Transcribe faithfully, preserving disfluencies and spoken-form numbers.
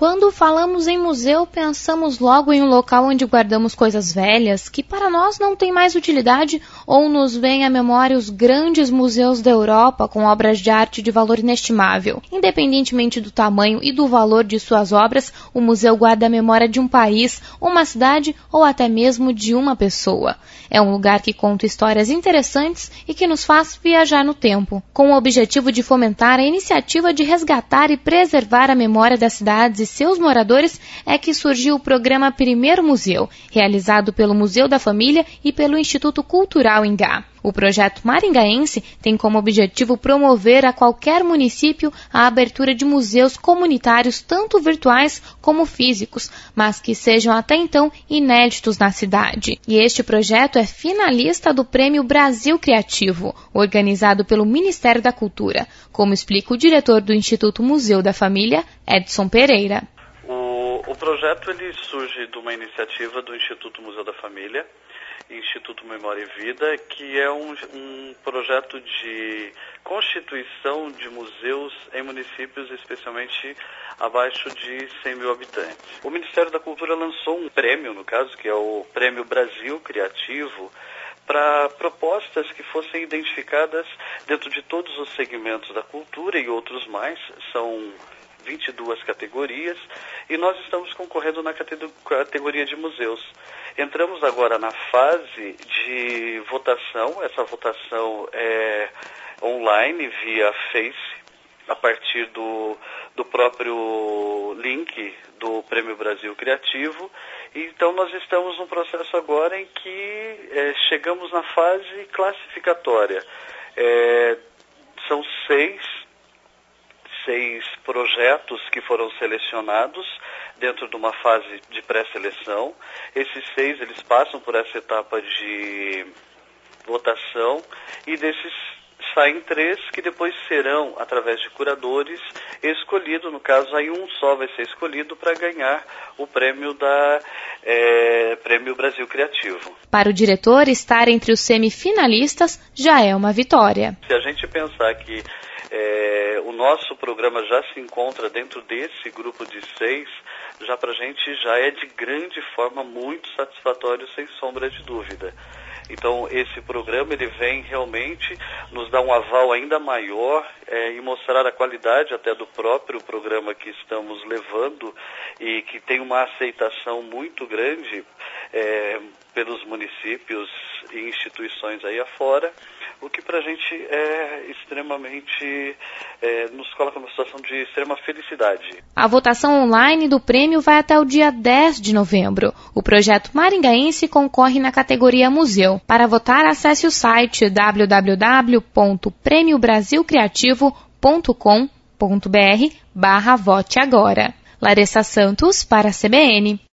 Quando falamos em museu, pensamos logo em um local onde guardamos coisas velhas que para nós não têm mais utilidade, ou nos vêm à memória os grandes museus da Europa com obras de arte de valor inestimável. Independentemente do tamanho e do valor de suas obras, o museu guarda a memória de um país, uma cidade ou até mesmo de uma pessoa. É um lugar que conta histórias interessantes e que nos faz viajar no tempo, com o objetivo de fomentar a iniciativa de resgatar e preservar a memória das cidades e seus moradores, é que surgiu o programa Primeiro Museu, realizado pelo Museu da Família e pelo Instituto Cultural Ingá. O projeto maringaense tem como objetivo promover a qualquer município a abertura de museus comunitários tanto virtuais como físicos, mas que sejam até então inéditos na cidade. E este projeto é finalista do Prêmio Brasil Criativo, organizado pelo Ministério da Cultura, como explica o diretor do Instituto Museu da Família, Edson Pereira. O, o projeto ele surge de uma iniciativa do Instituto Museu da Família, Instituto Memória e Vida, que é um, um projeto de constituição de museus em municípios especialmente abaixo de cem mil habitantes. O Ministério da Cultura lançou um prêmio, no caso, que é o Prêmio Brasil Criativo, para propostas que fossem identificadas dentro de todos os segmentos da cultura e outros mais. São vinte e duas categorias e nós estamos concorrendo na categoria de museus. Entramos agora na fase de votação. Essa votação é online via Face, a partir do, do próprio link do Prêmio Brasil Criativo. Então nós estamos num processo agora em que é, chegamos na fase classificatória. É, são seis seis projetos que foram selecionados dentro de uma fase de pré-seleção. Esses seis, eles passam por essa etapa de votação e desses saem três que depois serão, através de curadores, escolhidos. No caso, aí um só vai ser escolhido para ganhar o prêmio da é, Prêmio Brasil Criativo. Para o diretor, estar entre os semifinalistas já é uma vitória. Se a gente pensar que É, o nosso programa já se encontra dentro desse grupo de seis, já para a gente já é de grande forma muito satisfatório, sem sombra de dúvida. Então esse programa ele vem realmente nos dar um aval ainda maior é, e mostrar a qualidade até do próprio programa que estamos levando e que tem uma aceitação muito grande é, pelos municípios e instituições aí afora, o que para a gente é extremamente, é, nos coloca numa situação de extrema felicidade. A votação online do prêmio vai até o dia dez de novembro. O projeto maringaense concorre na categoria Museu. Para votar, acesse o site w w w ponto prêmio brasil criativo ponto com ponto b r barra vote agora. Larissa Santos para a C B N.